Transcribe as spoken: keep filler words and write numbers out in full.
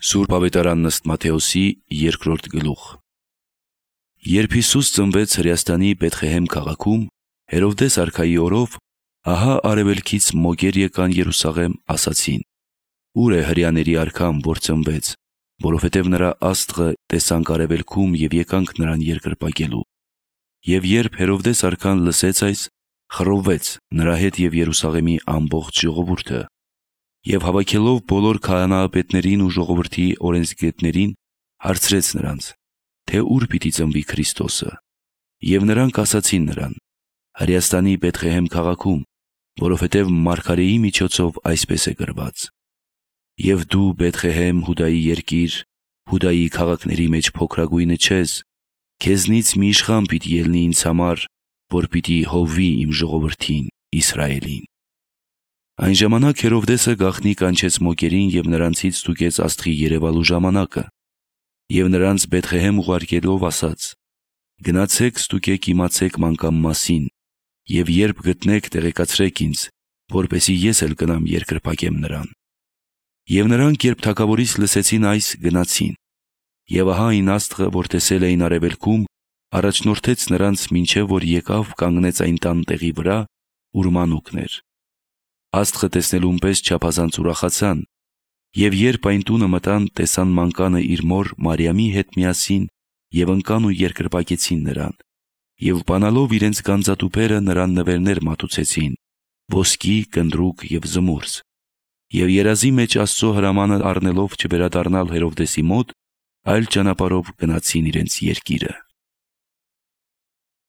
Սուրբ Ավետարան ըստ Մատթեոսի երկրորդ գլուխ։ Երբ Հիսուս ծնվեց Հրեաստանի Բեթղեհեմ քաղաքում, Հերովդես արքայի օրով, ահա արևելքից մոգեր եկան Երուսաղեմ, ասացին. «Ո՞ւր է հրեաների արքան, որ ծնվեց, որովհետև նրա աստղը տեսանք արևելքում և եկանք նրան երկրպագելու»։ Եվ երբ Հերովդես արքան լսեց այս, խռովվեց նրա հետ և Երուսաղեմի ամբողջ ժողովուրդը։ Եվ հավաքելով բոլոր քահանայապետերին ու ժողովրդի օրենսգետներին, հարցրեց նրանց, թե ուր պիտի ծնվի Քրիստոսը։ Եվ նրանք ասացին նրան. «Հրեաստանի Բեթղեհեմ քաղաքում, որովհետև մարգարեի միջոցով այսպես է գրված. Եվ դու Բեթղեհեմ Հուդայի երկիր, Հուդայի քաղաքների մեջ փոքրագույնը չես, քեզնից մի իշխան պիտի ելնի ինձ համար, որ պիտի հովվի իմ ժողովրդին Իսրայելին»։ Այն ժամանակ Հերովդեսը գաղտնի կանչեց մոգերին և նրանցից ստուգեց աստղի երևալու ժամանակը։ Եվ նրանց Բեթղեհեմ ուղարկելով ասաց. «Գնացեք ստուգեք իմացեք մանկան մասին, և երբ գտնեք, տեղեկացրեք ինձ, որպեսզի ես էլ գնամ երկրպագեմ նրան»։ Եվ նրանք, երբ թագավորից լսեցին այս, գնացին։ Եվ ահա այն աստղը, որ տեսել էին արևելքում, առաջնորդեց նրանց, մինչև որ եկավ կանգնեց այն տան տեղի վրա, ուր մանուկն էր։ Աստղը տեսնելուն պես չափազանց ուրախացան, և երբ այն տունը մտան, տեսան մանկանը իր մոր Մարիամի հետ միասին և ընկան ու երկրպագեցին նրան, և բանալով իրենց գանձատուփերը նրան նվերներ մատուցեցին՝ ոսկի, կնդրուկ և զմուրծ։ Եվ երազի մեջ Աստծո հրամանը առնելով չվերադառնալ Հերովդեսի մոտ, այլ ճանապարհով գնացին իրենց երկիրը։